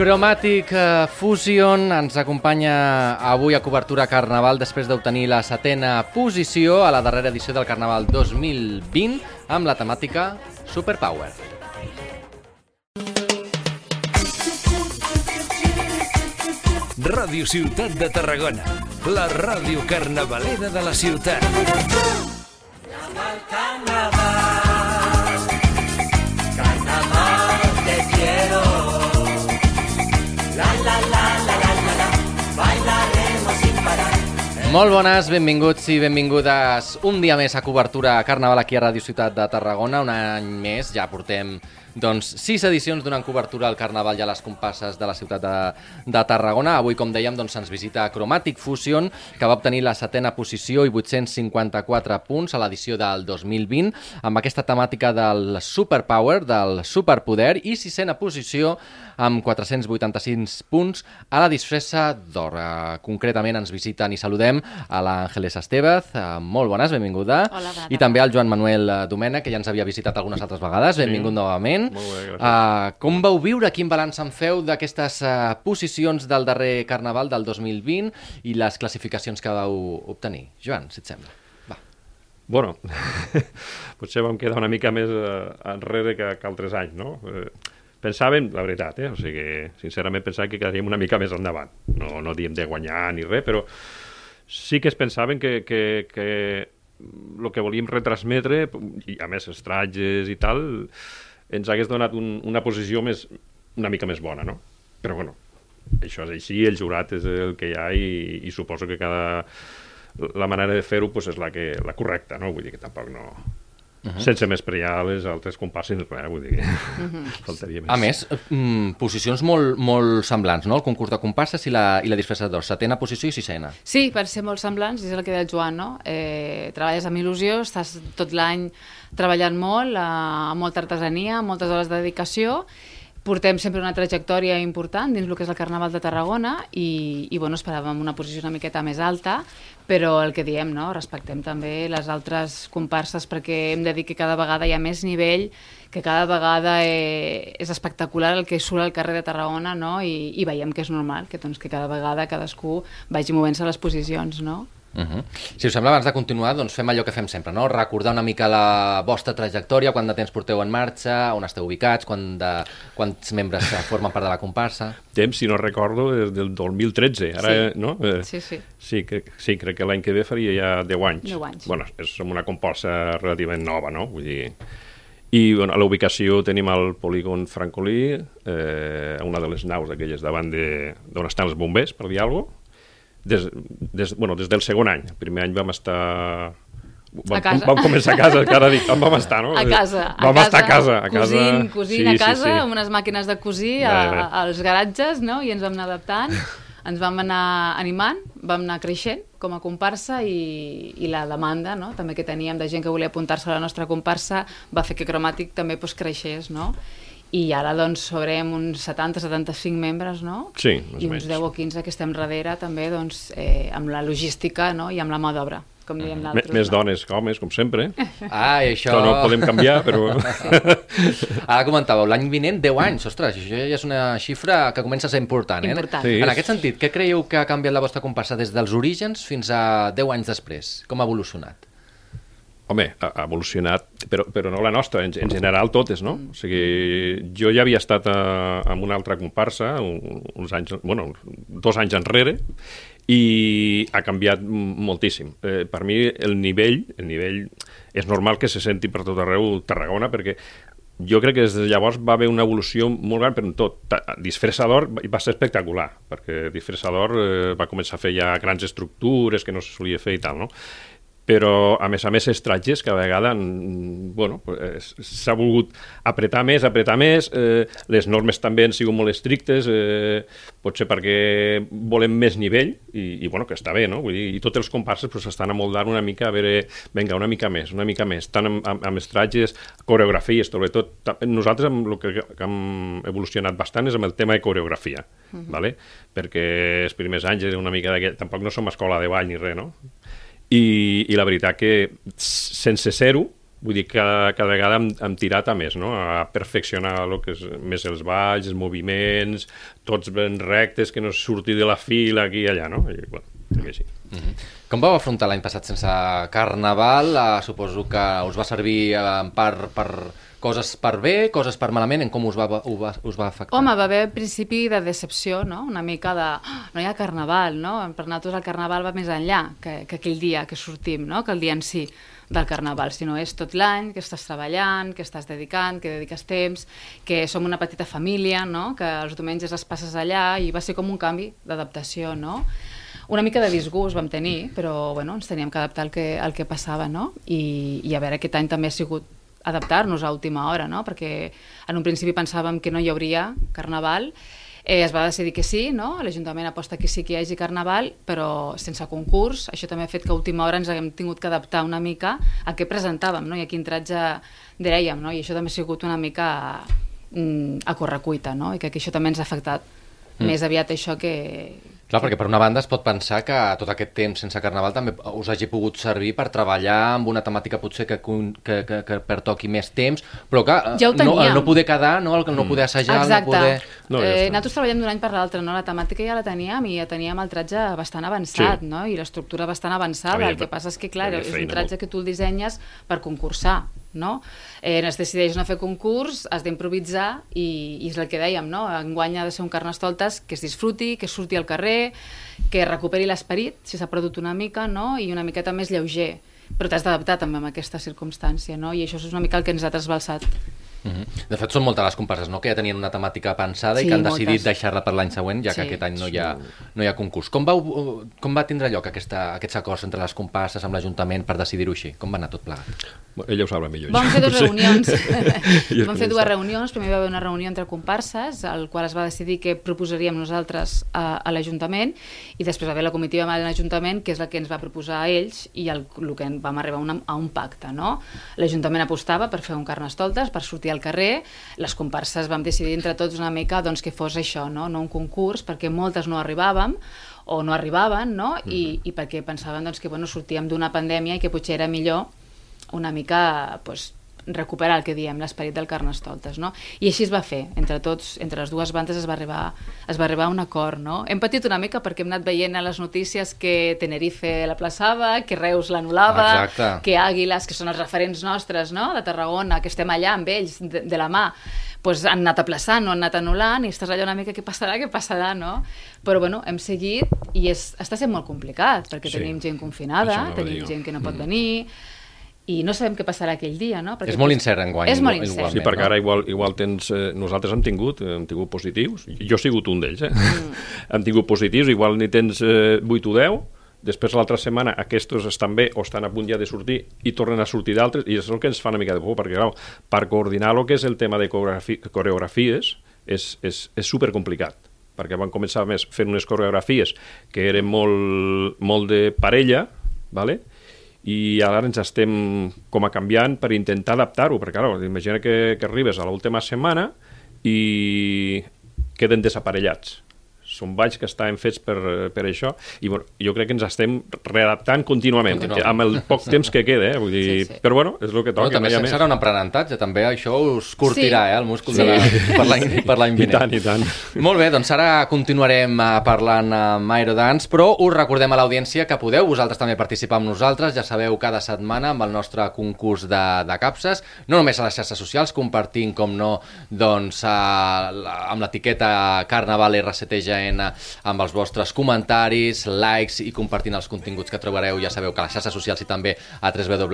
Chromatic Fusion ens acompanya avui a cobertura Carnaval després d'obtenir la 7a posició a la darrera edició del Carnaval 2020 amb la temàtica Superpower. Ràdio Ciutat de Tarragona, la ràdio carnavalera de la ciutat. Carnaval te quiero. La la la la la la la, bailaremos sin parar. Molt bones, benvinguts i benvingudes un dia més a cobertura Carnaval aquí a Ràdio Ciutat de Tarragona. Un any més, ja portem 6 edicions donant cobertura al Carnaval i a les comparses de la ciutat de Tarragona. Avui, com dèiem, ens visita Chromatic Fusion, que va obtenir la 7a posició i 854 punts a l'edició del 2020, amb aquesta temàtica del Superpower, del superpoder, i 6a posició amb 486 punts a la disfressa d'or. Concretament ens visiten i saludem a l'Àngeles Estevez. Molt bones, benvinguda. Hola, I també al Joan Manuel Domènech, que ja ens havia visitat algunes altres vegades. Benvingut novament. Molt bé, gràcies. Com vau viure, quin balanç en feu d'aquestes posicions del darrer Carnaval del 2020 i les classificacions que vau obtenir? Joan, si et sembla. Va. Bueno, potser vam quedar una mica més enrere que altres anys, no? Pensàvem, la veritat, o sigui, sincerament pensàvem que quedaríem una mica més endavant. No diem de guanyar ni res, però sí que es pensaven que el que volíem retransmetre, i a més els trajes i tal, ens hagués donat una posició una mica més bona, no? Però, bueno, això és així, el jurat és el que hi ha i suposo que la manera de fer-ho pues, és la correcta, no? Vull dir que tampoc no... Sense més prear les altres comparses, vull dir que faltaria més. A més, posicions molt semblants, no? El concurs de comparses i la disfressa d'or. 7a posició i 6a. Sí, per ser molt semblants, és el que deia el Joan, no? Treballes amb il·lusió, estàs tot l'any treballant molt, amb molta artesania, amb moltes hores de dedicació. Portem sempre una trajectòria important dins el que és el Carnaval de Tarragona i bueno, esperàvem una posició una miqueta més alta, però el que diem, no? Respectem també les altres comparses perquè hem de dir que cada vegada hi ha més nivell, que cada vegada és espectacular el que surt al carrer de Tarragona, no? I veiem que és normal, que cada vegada cadascú vagi movent-se a les posicions, no? Si us sembla, abans de continuar, fem allò que fem sempre, no? Recordar una mica la vostra trajectòria, quant de temps porteu en marxa, on esteu ubicats, quants membres formen part de la comparsa. Temps, si no recordo, és del 2013, ara, sí. No? Sí. Sí, crec que l'any que ve faria ja 10 anys. 10 anys. Bueno, som una comparsa relativament nova, no? Vull dir... I bueno, a l'ubicació tenim el polígon Francolí, a una de les naus aquelles davant d'on estan els bombers, per dir alguna cosa. Des del segon any. El primer any vam estar... A casa. Vam començar a casa, cada dia. Vam estar, no? A casa. Vam estar a casa. Cosint a casa, sí. amb unes màquines de cosir als garatges, no? I ens vam anar adaptant, ens vam anar animant, vam anar creixent com a comparsa i la demanda, no? També que teníem de gent que volia apuntar-se a la nostra comparsa va fer que Chromatic també creixés, no? I ara, sobrem uns 70-75 membres, no? Sí, i uns 10 o 15 que estem darrere, també, amb la logística, no? I amb la mà d'obra, com diem l'altre. Més dones que homes, com sempre. I això... Que no podem canviar, però... Ara comentàveu, l'any vinent, 10 anys. Ostres, això ja és una xifra que comença a ser important, eh? Important. Sí. En aquest sentit, què creieu que ha canviat la vostra comparsa des dels orígens fins a 10 anys després? Com ha evolucionat? Home, ha evolucionat, però no la nostra, en general totes, no? O sigui, jo ja havia estat en una altra comparsa uns anys, 2 anys enrere, i ha canviat moltíssim. Per mi el nivell és normal que se senti per tot arreu Tarragona, perquè jo crec que des de llavors va haver una evolució molt gran per tot. Disfressa d'or va ser espectacular, perquè Disfressa d'or va començar a fer ja grans estructures que no se solia fer i tal, no? Però, a més, els trajes cada vegada s'ha volgut apretar més, les normes també han sigut molt estrictes, potser perquè volem més nivell, i que està bé, no? Vull dir, i tots els comparses s'estan amoldant una mica, a veure, vinga, una mica més, tant amb els trajes, coreografies, sobretot. Nosaltres el que hem evolucionat bastant és amb el tema de coreografia, ¿vale? Perquè els primers anys era una mica tampoc no som escola de ball ni res, no? I la veritat que sense ser-ho vull dir, cada vegada hem tirat a més, no? A perfeccionar el que és més els balls, els moviments, tots ben rectes, que no surti de la fila aquí i allà, no? I, bueno, que sí. Com vau afrontar l'any passat sense Carnaval? Suposo que us va servir en part per coses per bé, coses per malament, en com us va afectar? Home, va haver principi de decepció, no? Una mica de... no hi ha Carnaval, no? Per nosaltres el Carnaval va més enllà que aquell dia que sortim, no? Que el dia en si del Carnaval, sinó és tot l'any que estàs treballant, que estàs dedicant, que dediques temps, que som una petita família, no? Que els diumenges els passes allà i va ser com un canvi d'adaptació, no? Una mica de disgust vam tenir, però bueno, ens teníem que adaptar al que passava, no? I a veure, aquest any també ha sigut adaptar-nos a última hora, no? Perquè en un principi pensàvem que no hi hauria Carnaval, es va decidir que sí, no? L'Ajuntament aposta que sí que hi hagi Carnaval, però sense concurs. Això també ha fet que a última hora ens haguem tingut que adaptar una mica a què presentàvem, no? I a quin tratge dèiem, no? I això també ha sigut una mica a correcuita, no? I que això també ens ha afectat més aviat això que... Clar, perquè per una banda es pot pensar que tot aquest temps sense Carnaval també us hagi pogut servir per treballar amb una temàtica potser que pertoqui més temps, però que ja el no poder quedar, no? El no poder assajar, exacte. El no poder... No, ja nosaltres treballem d'un any per l'altre, no? La temàtica ja la teníem i ja teníem el tratge bastant avançat, sí. No? I l'estructura bastant avançada. El que passa és que, clar, és un tratge que tu el dissenyes per concursar, no? Es decideix no fer concurs, has d'improvisar i és el que dèiem, no? Enguany ha de ser un Carnestoltes que es disfruti, que surti al carrer, que recuperi l'esperit, si s'ha perdut una mica, no? I una miqueta més lleuger. Però t'has d'adaptar també a aquesta circumstància, no? I això és una mica el que ens ha trasbalsat. De fet, són moltes les comparses, no? Que ja tenien una temàtica pensada i que han decidit deixar-la per l'any següent, ja que aquest any no hi ha concurs. Com va tindre lloc aquests acords entre les comparses amb l'Ajuntament per decidir-ho així? Com va anar tot plegat? Ella ho sabrà millor. Vam fer dues reunions. Vam fer dues reunions. Primer va haver una reunió entre comparses, al qual es va decidir què proposaríem nosaltres a l'Ajuntament, i després va haver la comitiva amb l'Ajuntament, que és la que ens va proposar a ells, i el que vam arribar a un pacte, no? L'Ajuntament apostava per fer un Carnestoltes, per sortir al carrer. Les comparses vam decidir entre tots una mica doncs, que fos això, no un concurs, perquè moltes no arribàvem o no arribaven, no? I perquè pensaven doncs, que sortíem d'una pandèmia i que potser era millor una mica recuperar el que diem, l'esperit del Carnestoltes, no? I així es va fer, entre tots, entre les dues bandes es va arribar a un acord, no? Hem patit una mica perquè hem anat veient a les notícies que Tenerife la plaçava, que Reus l'anul·lava, que Àguiles, que són els referents nostres, no?, de Tarragona, que estem allà amb ells de la mà, han anat aplaçant o han anat anul·lant, i estàs allà una mica què passarà, no? Però bueno, hem seguit i està sent molt complicat, perquè tenim gent confinada, tenim gent que no pot venir, i no sabem què passarà aquell dia, no? Perquè és molt incert enguany. És molt incert. Sí, perquè ara igual tens... nosaltres hem tingut positius, jo he sigut un d'ells, hem tingut positius, igual n'hi tens 8 o 10, després l'altra setmana aquests estan bé o estan a punt ja de sortir i tornen a sortir d'altres, i és el que ens fa una mica de por, perquè clar, per coordinar el que és el tema de coreografies és supercomplicat, perquè van començar més fent unes coreografies que eren molt de parella, ¿vale? I ara ens estem com a canviant per intentar adaptar-ho, perquè clar, imagina que arribes a l'última setmana i queden desaparellats. Són balls que estaven fets per això, i bueno, jo crec que ens estem readaptant contínuament. Amb el poc temps que queda, vull dir, sí. Però bueno, és el que toca. També serà un aprenentatge, també això us curtirà, el múscul per l'any vinent. I tant. Molt bé, doncs ara continuarem parlant amb Aerodance, però us recordem a l'audiència que podeu vosaltres també participar amb nosaltres, ja sabeu, cada setmana amb el nostre concurs de capses, no només a les xarxes socials, compartint, com no, doncs amb l'etiqueta Carnaval RCTGN amb els vostres comentaris, likes i compartint els continguts que trobareu, ja sabeu que a les xarxes socials i també a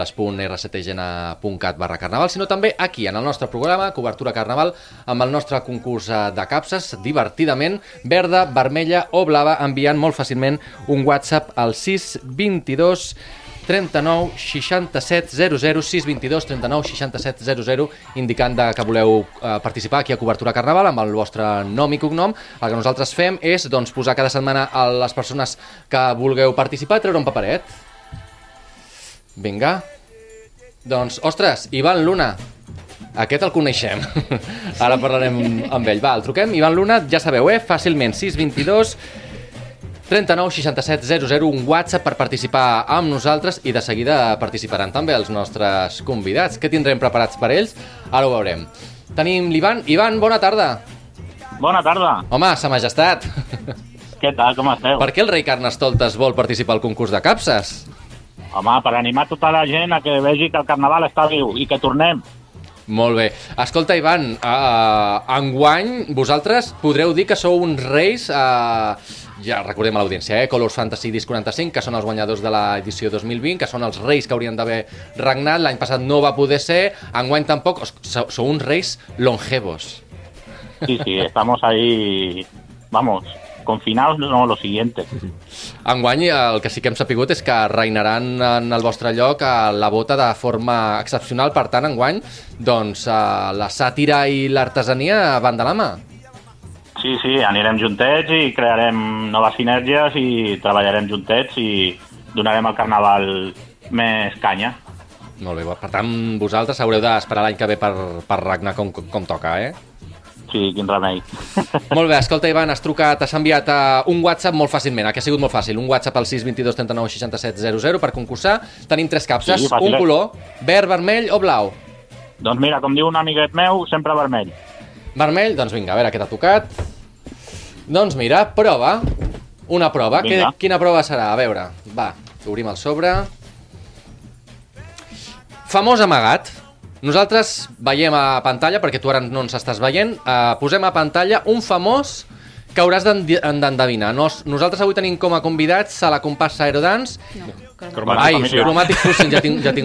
www.rctgn.cat/carnaval, sinó també aquí, en el nostre programa Cobertura Carnaval, amb el nostre concurs de capses, divertidament, verda, vermella o blava, enviant molt fàcilment un WhatsApp al 622 39 67 00, 622 39 67 00, indicant que voleu participar aquí a Cobertura Carnaval amb el vostre nom i cognom. El que nosaltres fem és posar cada setmana a les persones que vulgueu participar i treure un paperet. Vinga. Doncs, ostres, Ivan Luna. Aquest el coneixem. Ara parlarem amb ell. Va, el truquem. Ivan Luna, ja sabeu, fàcilment, 622 39 67 00, un WhatsApp per participar amb nosaltres i de seguida participaran també els nostres convidats. Què tindrem preparats per ells? Ara ho veurem. Tenim l'Ivan. Ivan, bona tarda. Bona tarda. Home, sa majestat. Què tal, com esteu? Per què el rei Carnestoltes vol participar al concurs de capses? Home, per animar tota la gent a que vegi que el carnaval està viu i que tornem. Molt bé. Escolta, Ivan, enguany vosaltres podreu dir que sou uns reis, ja recordem a l'audiència, Colors Fantasy Disc 45, que són els guanyadors de l'edició 2020, que són els reis que haurien d'haver regnat, l'any passat no va poder ser, enguany tampoc, sou uns reis longevos. Sí, estamos ahí, vamos, confinados, no, lo siguiente. Enguany el que sí que hem sapigut és que reinaran en el vostre lloc a la bota de forma excepcional, per tant, enguany, doncs, la sàtira i l'artesania van de la mà. Sí, anirem juntets i crearem noves sinergies i treballarem juntets i donarem al carnaval més canya. Molt bé, per tant, vosaltres haureu d'esperar l'any que ve per regnar com toca, Sí, quin remei. Molt bé, escolta, Ivan, has trucat, has enviat un WhatsApp molt fàcilment, que ha sigut molt fàcil, un WhatsApp al 622 39 67 00 per concursar. Tenim 3 capses, Sí, un color, verd, vermell o blau? Doncs mira, com diu un amiguet meu, sempre vermell. Vermell? Doncs vinga, a veure què t'ha tocat. Doncs mira, prova. Una prova. Quina prova serà? A veure, va, obrim el sobre. Famós amagat. Nosaltres veiem a pantalla, perquè tu ara no ens estàs veient, posem a pantalla un famós que hauràs d'endevinar. Nosaltres avui tenim com a convidats a la comparsa Aerodance. Chromatic Fusion, ja tinc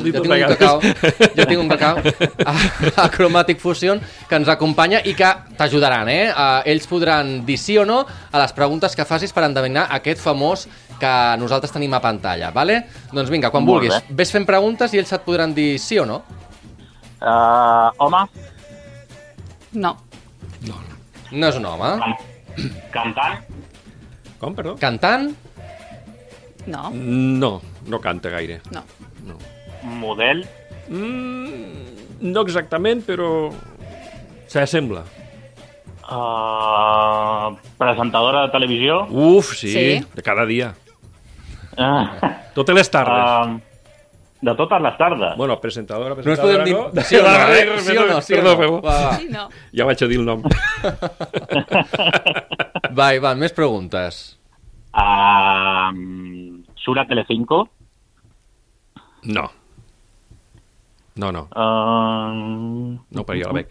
un cacau. A Chromatic Fusion, que ens acompanya i que t'ajudaran, Ells podran dir sí o no a les preguntes que facis per endevinar aquest famós que nosaltres tenim a pantalla, vale? Doncs vinga, quan vulguis, ves fent preguntes i ells et podran dir sí o no. Home? No. No és un home. Cantant? Com, perdó? Cantant? No. No canta gaire. No. Model? No exactament, però s'assembla. Presentadora de televisió? Uf, sí, Sí. de cada dia. Totes les tardes. De totes les tardes? Bueno, presentadora No ens podem dir no? sí o no, sí o no, sí o no. Perdó. Va. Sí, no. Ja vaig a dir el nom. Va, Ivan, més preguntes. Surt a Telecinco? No. No, per jo la veig.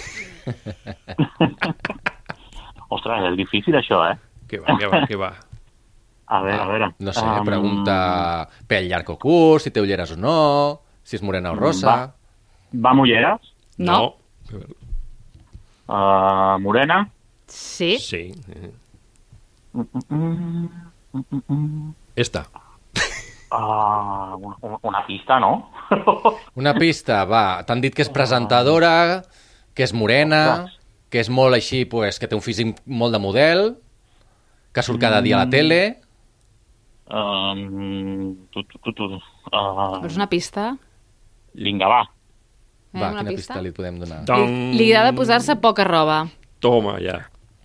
Ostres, és difícil això, Què va? A veure. No sé, pregunta pèl llarg o curt, si té ulleres o no, si és morena o rosa. Va amb ulleres? No. Morena? Sí. Sí. Esta. Una pista, no? Una pista, va. T'han dit que és presentadora, que és morena, que és molt així, pues, que té un físic molt de model, que surt cada dia a la tele. Vols una pista? Vinga, va. Va, Una quina pista? pista li podem donar? Li agrada posar-se poca roba. Toma, ja.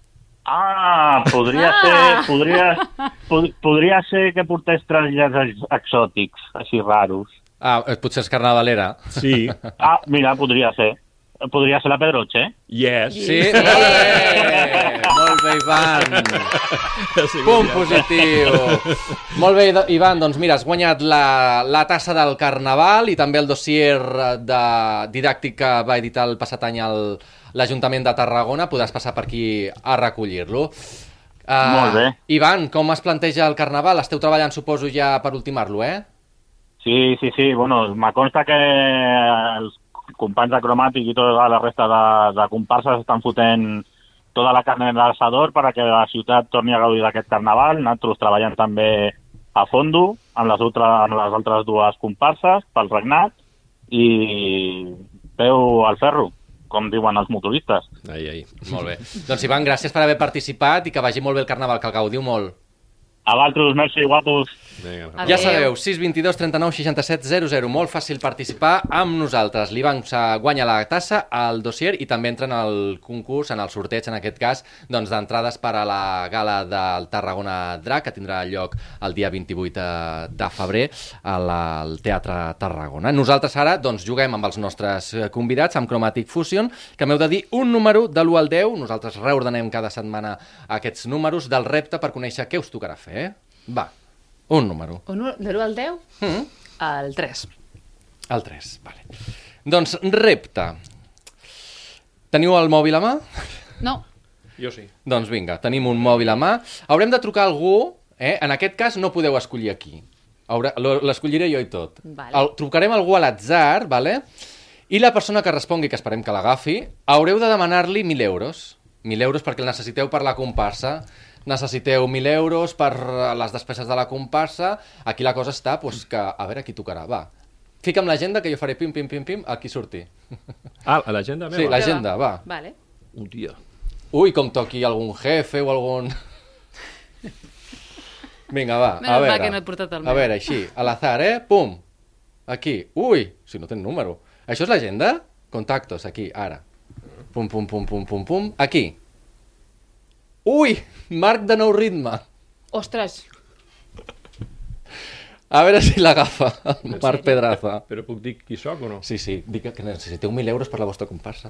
Podria ser que portés trasllats exòtics, així raros. Potser és carnavalera. Sí. Mira, podria ser. Podria ser la Pedroche, Yes. Sí? Molt bé, Ivan. Punt positiu. Molt bé, Ivan, doncs mira, has guanyat la tassa del Carnaval i també el dossier didàctic que va editar el passat any l'Ajuntament de Tarragona. Podràs passar per aquí a recollir-lo. Molt bé. Ivan, com es planteja el Carnaval? Esteu treballant, suposo, ja per ultimar-lo, Sí. Bueno, me consta que els companys de Cromàtic i tota la resta de comparses estan fotent tota la carn en l'assador perquè la ciutat torni a gaudir d'aquest carnaval. Nosaltres treballant també a fondo amb les altres dues comparses pel regnat i peu al ferro, com diuen els motoristes. Ai. Molt bé. Doncs Ivan, gràcies per haver participat i que vagi molt bé el Carnaval, que el gaudiu molt. A vosaltres, merci, guapos. Vinga, Ja sabeu, 622 39 67 00. Molt fàcil participar amb nosaltres. L'Ivan guanya la tassa, el dossier, i també entra en el concurs, en el sorteig, en aquest cas, doncs, d'entrades per a la gala del Tarragona Drac, que tindrà lloc el dia 28 de febrer al Teatre Tarragona. Nosaltres ara doncs, juguem amb els nostres convidats, amb Chromatic Fusion, que m'heu de dir un número de l'1 al 10. Nosaltres reordenem cada setmana aquests números del repte per conèixer què us tocarà fer. Va, un número. De l'1 al 10? El 3. El 3, vale. Doncs repte. Teniu el mòbil a mà? No. Jo sí. Doncs vinga, tenim un mòbil a mà. Haurem de trucar a algú, en aquest cas no podeu escollir aquí. L'escolliré jo i tot. Vale. Trucarem algú a l'atzar, vale? I la persona que respongui, que esperem que l'agafi, haureu de demanar-li 1.000 euros. 1.000 euros perquè el necessiteu per la comparsa. Necessiteu 1.000 euros per les despeses de la comparsa. Aquí la cosa està, doncs, que a veure qui tocarà. Va, fica'm l'agenda que jo faré pim, pim, pim, pim, aquí surti. Ah, l'agenda meva? Sí, l'agenda, va. Vale. Un dia. Ui, com toqui algun jefe o algun... Vinga, va, a veure. Que no he portat el a meu. veure, així, a l'azar, Pum. Aquí. Ui, si no tens número. Això és l'agenda? Contactos, aquí, ara. Pum, pum, pum, pum, pum, pum. Aquí. Ui, Marc de Nou Ritme. Ostres, A veure si l'agafa, el Marc Pedraza. Però puc dir qui soc o no? Sí, sí, dic que necessiteu 1.000 euros per la vostra comparsa.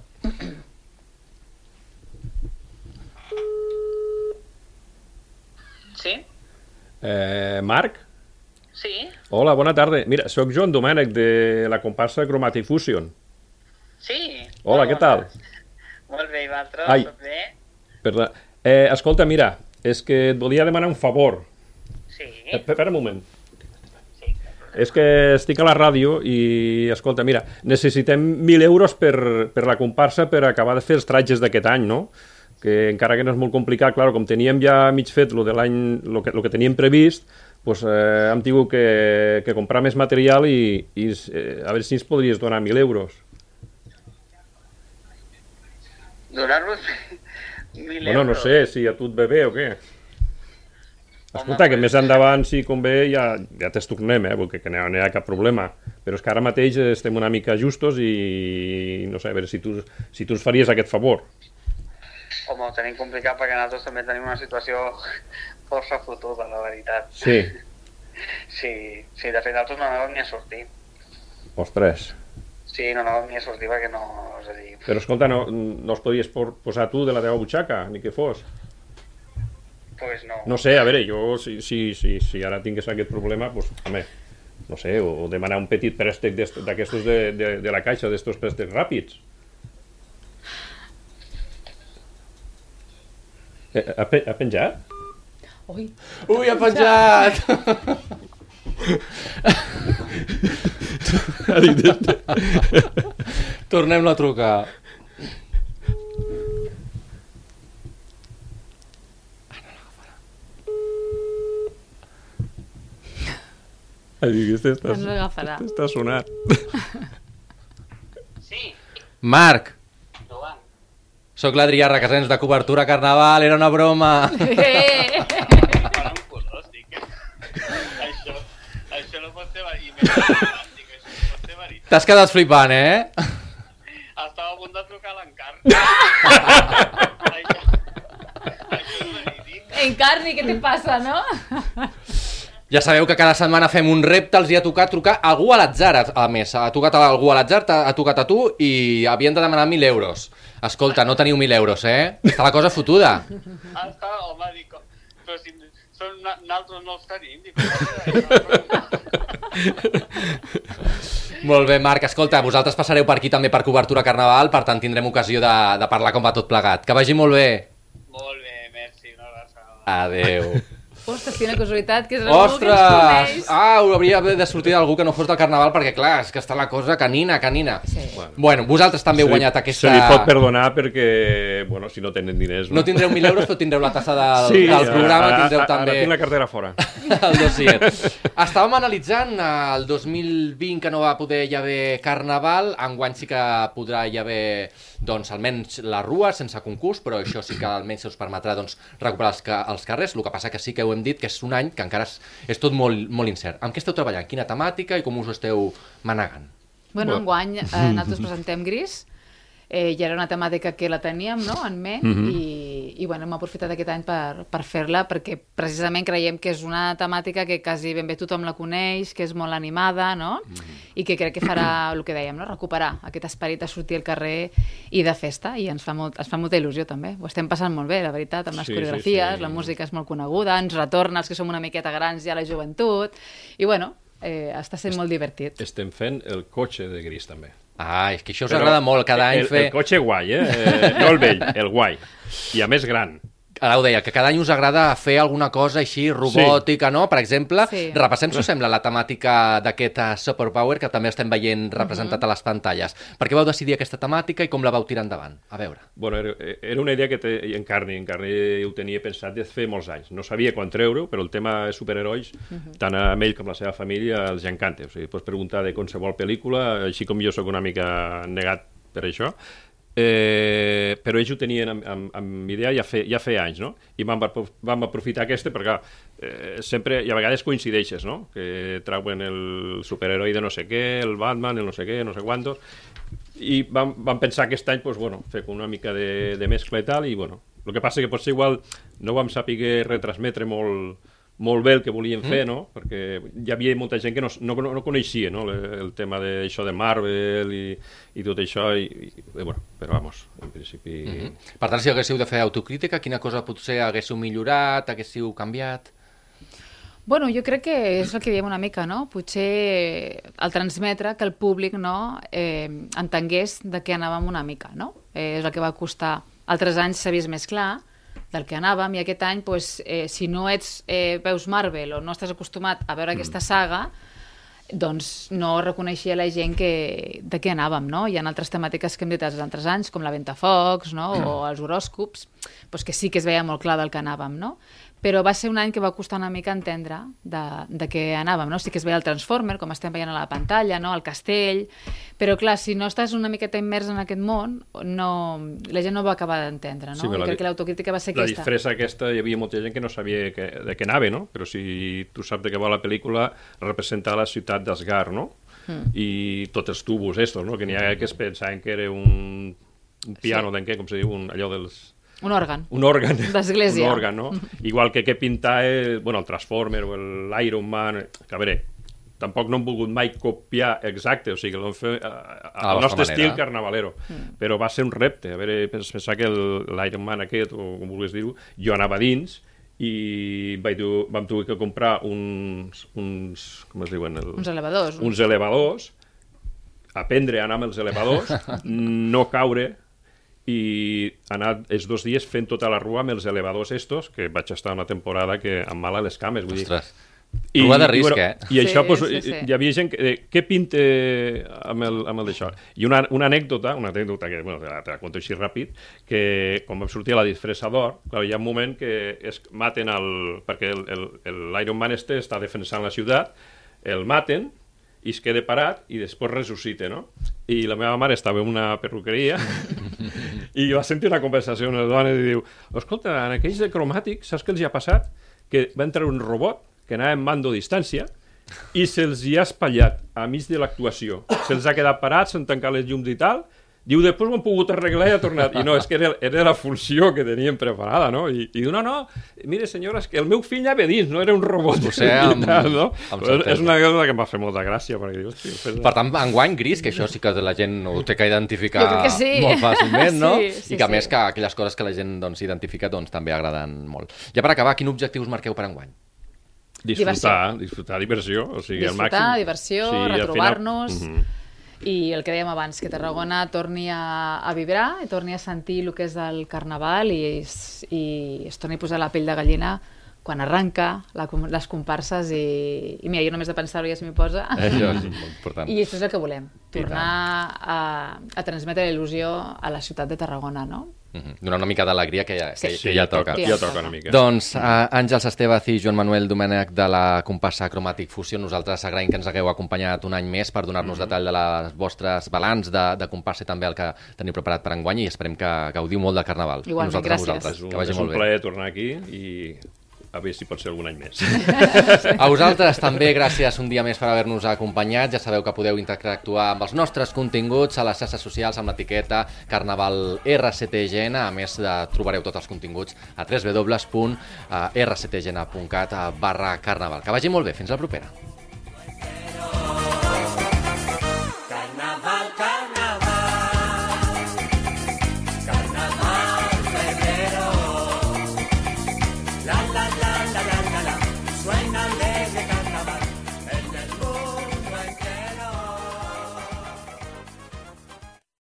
Sí? Marc? Sí? Hola, bona tarda. Mira, sóc Joan Domènech de la comparsa Chromatic Fusion. Sí? Hola, què tal? Molt bé, i vosaltres? Ai. Tot bé? Perdó. Escolta, mira, és que et volia demanar un favor. Sí? Espera un moment. Sí. És que estic a la ràdio i, escolta, mira, necessitem 1.000 euros per la comparsa per acabar de fer els tratges d'aquest any, no? Que encara que no és molt complicat, clar, com teníem ja mig fet lo de l'any, lo que teníem previst, doncs hem tingut que comprar més material i a veure si ens podries donar 1.000 euros. Donar-vos 1.000 euros? Bueno, no sé, si a tu et ve bé o què. Escolta, que més endavant, si convé, ja te'ls tornem, perquè no hi ha cap problema. Però és que ara mateix estem una mica justos i no sé, a veure si tu ens faries aquest favor. Home, ho tenim complicat perquè nosaltres també tenim una situació força fotuda, la veritat. Sí. Sí, de fet, nosaltres no anàvem ni a sortir. Ostres. Sí, no anàvem ni a sortir perquè no... És a dir... Però escolta, no els podies posar tu de la teva butxaca, ni que fos? Pues no. No sé, a veure, jo, si ara tingués aquest problema, doncs, home, no sé, o demanar un petit préstec d'aquestos de la caixa, d'estos préstecs ràpids. Ha penjat? ui, Ui, ha penjat! Tornem-lo a trucar. Este no l'agafarà. està sonat. Sí, Marc, Joan. sóc l'Adrià Requesens de Cobertura Carnaval, era una broma. Fan un color, sí que... Això no pot ser veritat. Això no pot ser veritat. T'has quedat flipant, Estava a punt de trucar a l'Encarni. Això és verídic. Encarni, què te passa, no? Ja sabeu que cada setmana fem un repte, els hi ha tocat trucar a algú a l'atzar, a més. Ha tocat a algú a l'atzar, ha tocat a tu i havien de demanar 1.000 euros. Escolta, no teniu 1.000 euros, Està la cosa fotuda. Home, dic, però si nosaltres no els tenim, dic, Molt bé, Marc, escolta, vosaltres passareu per aquí també per Cobertura Carnaval, per tant tindrem ocasió de parlar com va tot plegat. Que vagi molt bé. Molt bé, merci, una abraçada. Adéu. Ostres, quina casualitat, que és algú que ens Ostres! coneix. Hauria de sortir d'algú que no fos del Carnaval, perquè clar, és que està la cosa canina. Sí. Bueno, vosaltres també heu guanyat aquesta... Se li pot perdonar perquè, bueno, si no tenen diners... No tindreu 1.000 euros, però tindreu la tassa del programa, tindreu també... Ara tinc la cartera fora. el dossier. Estàvem analitzant el 2020 que no va poder hi haver Carnaval, enguany sí que podrà hi haver doncs almenys la rua sense concurs, però això sí que almenys se us permetrà doncs, recuperar els carrers. El que passa que sí que heu ho hem dit, que és un any que encara és tot molt incert. Amb què esteu treballant? Quina temàtica i com us ho esteu manegant? Bueno, enguany nosaltres presentem Gris, i era una temàtica que la teníem, no?, en ment, i bueno, hem aprofitat aquest any per fer-la, perquè precisament creiem que és una temàtica que quasi ben bé tothom la coneix, que és molt animada, no?, i que crec que farà el que dèiem, no?, recuperar aquest esperit de sortir al carrer i de festa, i ens fa molta il·lusió també. Ho estem passant molt bé, la veritat, amb les coreografies, la música és molt coneguda, ens retorna els que som una miqueta grans ja a la joventut, i bueno, està sent molt divertit. Estem fent el cotxe de Gris, també. Ah, és que això us agrada molt, cada any fer... El cotxe guai, no el vell, el guai. I a més gran. Ara ho deia, que cada any us agrada fer alguna cosa així robòtica, no? Per exemple, repassem, si us sembla, la temàtica d'aquest Superpower, que també estem veient representat a les pantalles. Per què vau decidir aquesta temàtica i com la vau tirar endavant? A veure. Bueno, era una idea que en Carni ho tenia pensat des de fer molts anys. No sabia quan treure-ho, però el tema de superherois, tant a ell com a la seva família, els encanta. O sigui, pots preguntar de qualsevol pel·lícula, així com jo sóc una mica negat per això, però ells ho tenien amb idea ja feia anys, no? I vam aprofitar aquesta perquè sempre, i a vegades coincideixes, no? Que trauen el superheroi de no sé què, el Batman, el no sé què, no sé quantos, i vam pensar aquest any, doncs, bueno, fer una mica de mescla i tal, i bueno, el que passa que potser igual no vam saber retransmetre molt bé el que volíem fer, no? Perquè hi havia molta gent que no coneixia, no? El tema d'això de Marvel i tot això, bueno, però vamos, en principi... Per tant, si haguéssiu de fer autocrítica, quina cosa potser haguéssiu millorat, haguéssiu canviat? Bueno, jo crec que és el que diem una mica, no? Potser el transmetre que el públic, no, entengués de què anàvem una mica, no? És el que va costar. Altres anys s'ha vist més clar del que anàvem, i aquest any, pues, si no veus Marvel o no estàs acostumat a veure aquesta saga, doncs no reconeixia la gent de què anàvem, no? Hi ha altres temàtiques que hem dit els altres anys, com la Ventafocs, no? O els horòscops, pues que sí que es veia molt clar del que anàvem, no? Però va ser un any que va costar una mica entendre de què anàvem, no? Sí que es veia el Transformer, com estem veient a la pantalla, no? El castell, però clar, si no estàs una miqueta immers en aquest món, la gent no va acabar d'entendre, no? Sí, i crec que l'autocrítica va ser aquesta. La disfressa aquesta, hi havia molta gent que no sabia de què anava, no? Però si tu saps de què va la pel·lícula, representa la ciutat d'Asgard, no? I tots els tubos estos, no? Que n'hi ha que es pensaven que era un piano, com se diu, allò dels... Un òrgan. Un òrgan. D'església. Un òrgan, no? Igual que pintar el Transformer o l'Iron Man, que a veure, tampoc no hem volgut mai copiar exacte, o sigui, que l'hem fet al nostre estil carnavalero, però va ser un repte, a veure, pensar que l'Iron Man aquest, o com vulguis dir-ho, jo anava dins i vam haver que comprar uns com es diuen? Uns elevadors. Uns elevadors, aprendre a anar amb els elevadors, no caure, i anar els 2 dies fent tota la rua amb els elevadors estos, que vaig estar una temporada que em mala les cames, vull dir. Ostres, rua de risc, I això, hi havia gent que, què pinta amb el d'això? I una anècdota que, bueno, te la conto així ràpid, que quan vam sortir a la disfressa d'or, hi ha un moment que es maten perquè l'Iron Man està defensant la ciutat, el maten, i es queda parat i després ressuscita, no? I la meva mare estava en una perruqueria i va sentir una conversació amb les dones i diu, escolta, en aquells de cromàtic, saps què els hi ha passat? Que va entrar un robot que anava en mando a distància i se'ls hi ha espatllat a mig de l'actuació. Se'ls ha quedat parat, s'han tancat les llums i tal. Diu, després ho han pogut arreglar i ha tornat. I no, és que era la funció que teníem preparada, no? I diu, no, mire, senyora, és que el meu fill anava dins, no era un robot. No? És una cosa que em va fer molta gràcia. Per tant, enguany, Gris, que això sí que la gent ho té que identificar molt fàcilment, no? I que a més que aquelles coses que la gent s'identifica també agraden molt. Ja per acabar, quin objectiu us marqueu per enguany? Disfrutar, diversió. Disfrutar, diversió, retrobar-nos... I el que dèiem abans, que Tarragona torni a vibrar i torni a sentir el que és el carnaval i es torni a posar la pell de gallina quan arranca les comparses i mira, jo només de pensar-ho ja se m'hi posa. Això és molt important. I això és el que volem, tornar a transmetre la il·lusió a la ciutat de Tarragona, no? Donar una mica d'alegria que ja toca. Ja toca una mica. Doncs Àngels Estevez i Joan Manuel Domènech de la comparsa Cromàtic Fusió, nosaltres agraïm que ens hagueu acompanyat un any més per donar-nos detall de les vostres balanç de comparsa i també el que teniu preparat per enguany i esperem que gaudiu molt de Carnaval. Igualment, gràcies. Que vagi molt bé. És un plaer tornar aquí i a veure si pot ser algun any més. A vosaltres també, gràcies un dia més per haver-nos acompanyat. Ja sabeu que podeu interactuar amb els nostres continguts a les xarxes socials amb l'etiqueta Carnaval RCTGN. A més, trobareu tots els continguts a www.rctgn.cat/carnaval. Que vagi molt bé, fins la propera. Carnaval, carnaval.